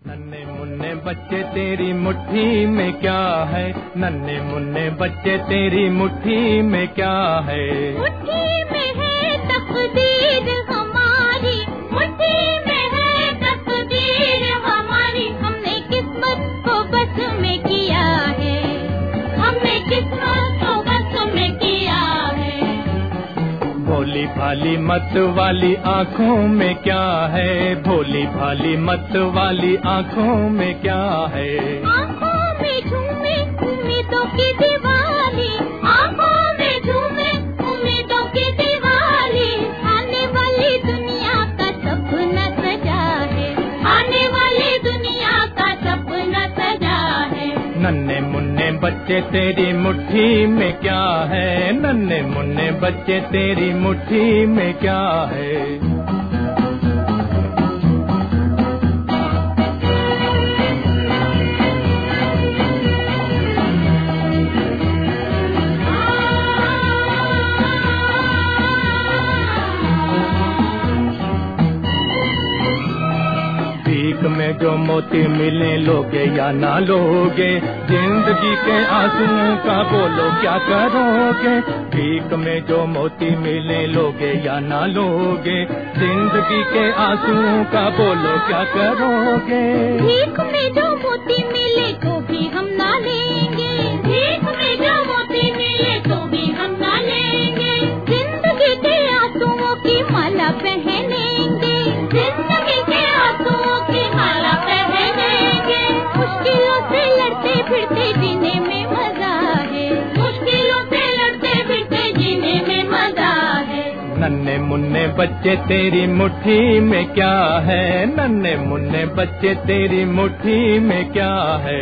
नन्हे मुन्ने बच्चे तेरी मुट्ठी में क्या है, नन्हे मुन्ने बच्चे तेरी मुट्ठी में क्या है। मुट्ठी में है तकदीर हमारी, मुट्ठी में है तकदीर हमारी। हमने किस्मत को बस में किया है, हमने किस्मत को बस में किया है। भोली भाली मत वाली आँखों में क्या है, भोली भाली मत वाली आँखों में क्या है। आँखों में झूमे उम्मीदों की दिवाली, आँखों में झूमे उम्मीदों की दिवाली। आने वाली दुनिया का सपना सजा है, आने वाली दुनिया का सपना सजा है। नन्हे मुन्ने बच्चे तेरी मुट्ठी में क्या है, नन्हे मुन्ने बच्चे तेरी मुट्ठी में क्या है। भीख में जो मोती मिले लोगे या ना लोगे, जिंदगी के आंसुओं का बोलो क्या करोगे। भीख में जो मोती मिले लोगे या ना लोगे, जिंदगी के आंसुओं का बोलो क्या करोगे। भीख में जो मोती मिले तो भी हम ना लेंगे, भीख में जो मोती मिले तो भी हम ना लेंगे। जिंदगी के आंसुओं की माला पहनेंगे, जिंदगी के आंसुओं की माला पहनेंगे। मुश्किलों से लड़ते फिरते जीने में मजा है, मुश्किलों से लड़ते फिरते जीने में मजा है। नन्हे मुन्ने बच्चे तेरी मुट्ठी में क्या है, नन्हे मुन्ने बच्चे तेरी मुट्ठी में क्या है।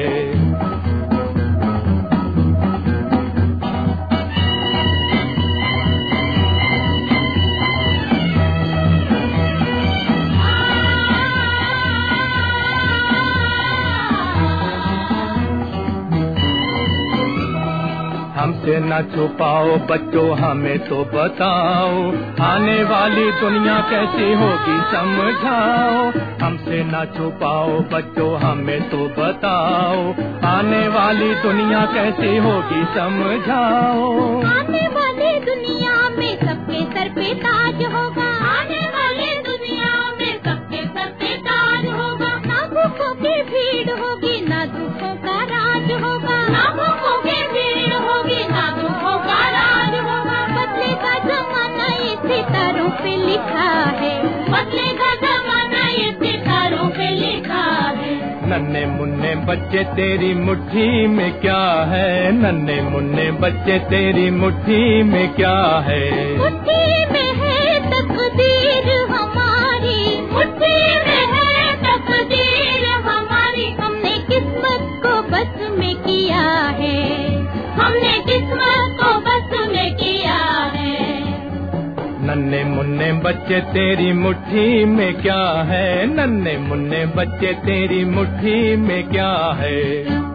हमसे न छुपाओ बच्चों हमें तो बताओ, आने वाली दुनिया कैसी होगी समझाओ। हमसे न छुपाओ बच्चों हमें तो बताओ, आने वाली दुनिया कैसी होगी समझाओ। आने वाली दुनिया में सबके सर पे ताज होगा, आने वाली दुनिया में सबके सर पे ताज होगा। ना भूखों की भीड़ होगी ना दुखों का राज होगा, ना भूखों की भीड़ होगी ना दुखों का राज होगा। बदलेगा जमाना ये सितारों पे लिखा है, बदलेगा जमाना ये सितारों पे लिखा है। नन्हे मुन्ने बच्चे तेरी मुट्ठी में क्या है, नन्हे मुन्ने बच्चे तेरी मुट्ठी में क्या है। मुट्ठी में है तकदीर हमारी, मुट्ठी में है तकदीर हमारी। हमने किस्मत को बस में किया है, हमने किस्मत को बस में किया है। नन्हे मुन्ने बच्चे तेरी मुट्ठी में क्या है, नन्हे मुन्ने बच्चे तेरी मुट्ठी में क्या है।